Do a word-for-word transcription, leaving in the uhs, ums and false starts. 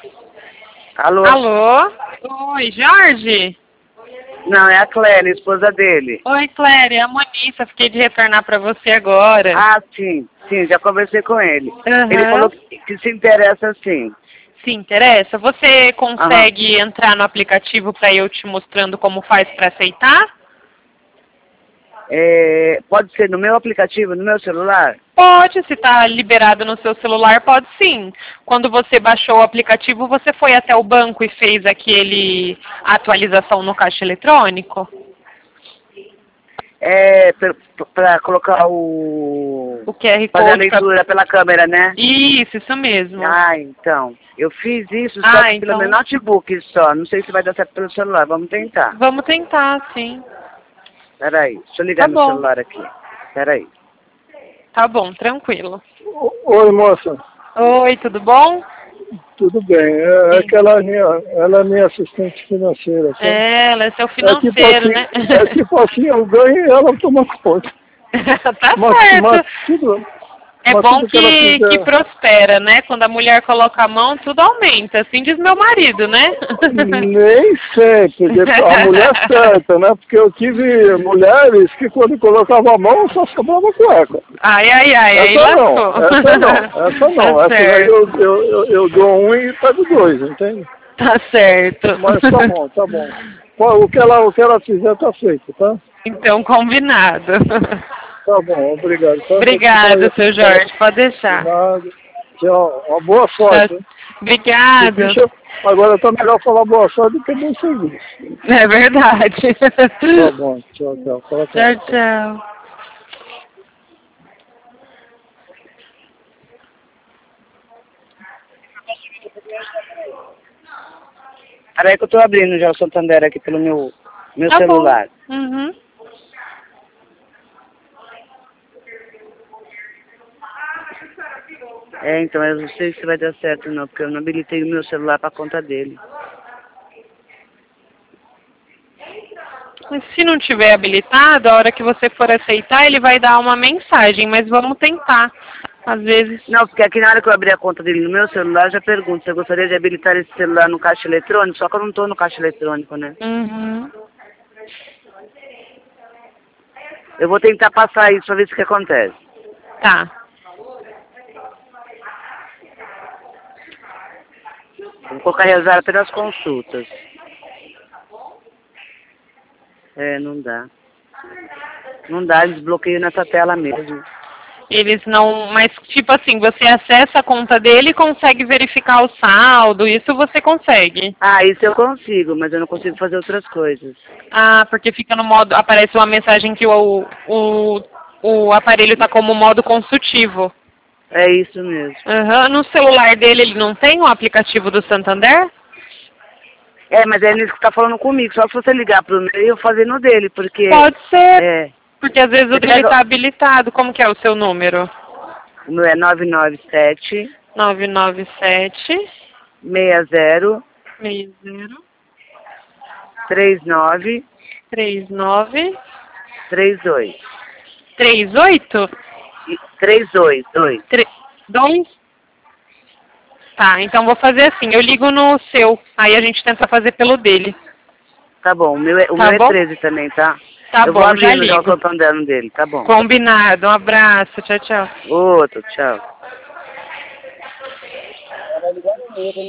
Alô? Alô? Oi, Jorge? Não, é a Clélia, esposa dele. Oi, Clélia, é a Monissa, fiquei de retornar pra você agora. Ah, sim, sim, já conversei com ele. Uhum. Ele falou que, que se interessa sim. Se interessa? Você consegue uhum. entrar no aplicativo para eu te mostrando como faz para aceitar? É, pode ser no meu aplicativo, no meu celular? Pode, se está liberado no seu celular, pode sim. Quando você baixou o aplicativo, você foi até o banco e fez aquele atualização no caixa eletrônico? É, para colocar o... O Q R Code. Fazer a leitura pra... pela câmera, né? Isso, isso mesmo. Ah, então. Eu fiz isso ah, só que então... pelo meu notebook só. Não sei se vai dar certo pelo celular. Vamos tentar. Vamos tentar, sim. Peraí, deixa eu ligar tá no bom. celular aqui. Peraí. Tá bom, tranquilo. Oi, moça. Oi, tudo bom? Tudo bem. É, é que ela é, minha, ela é minha assistente financeira. Sabe? É, ela é seu financeiro, é tipo assim, né? É tipo assim, eu ganho e ela toma conta. tá mas, certo. Mas, tudo, é mas bom tudo que, que, que, que prospera, né? Quando a mulher coloca a mão, tudo aumenta. Assim diz meu marido, né? Nem sempre. A mulher certa, né? Porque eu tive mulheres que quando colocava a mão só sobrava cueca. Ai, ai, ai. Aí essa não, lascou. essa não, essa não. Tá essa daí eu, eu, eu, eu dou um e pego dois, entende? Tá certo. Mas tá bom, tá bom. O que ela, o que ela fizer tá feito, tá? Então, combinado. Tá bom, obrigado. Tá, Obrigado, seu Jorge. Pode deixar. Obrigado. Tchau. Uma boa sorte. Tá. Obrigado. Bicho, agora tá melhor falar boa sorte do que bom serviço. É verdade. Tá bom, tchau, tchau. Fala, tchau, tchau. Peraí que eu tô abrindo já o Santander aqui pelo meu, meu tá celular. Bom. Uhum. É, então eu não sei se vai dar certo não, porque eu não habilitei o meu celular para conta dele. Mas se não tiver habilitado, a hora que você for aceitar, ele vai dar uma mensagem, mas vamos tentar. Às vezes... Não, porque aqui na hora que eu abrir a conta dele no meu celular, já pergunto se eu gostaria de habilitar esse celular no caixa eletrônico, só que eu não estou no caixa eletrônico, né? Uhum. Eu vou tentar passar isso para ver se o que acontece. Tá. Vou colocar realizar apenas consultas. É, não dá. Não dá, eles bloqueiam nessa tela mesmo. Eles não... Mas, tipo assim, você acessa a conta dele e consegue verificar o saldo, isso você consegue? Ah, isso eu consigo, mas eu não consigo fazer outras coisas. Ah, porque fica no modo... Aparece uma mensagem que o, o, o aparelho está como modo consultivo. É isso mesmo. Uhum. No celular dele, ele não tem o aplicativo do Santander? É, mas é ele que está falando comigo. Só se você ligar pro meu e eu fazer no dele, porque... Pode ser. É. Porque às vezes o dele está habilitado. Como que é o seu número? O meu é nove nove sete... nove nove sete... seis zero... seis zero... três nove... três nove... três dois. três oito? três dois, dois. dois? Tá, então vou fazer assim, eu ligo no seu, aí a gente tenta fazer pelo dele. Tá bom, o meu é, o tá meu bom? é treze também, tá? Tá eu bom, vou abrir já no ligo. Santander dele, tá bom. Combinado, um abraço, tchau, tchau. Outro, tchau.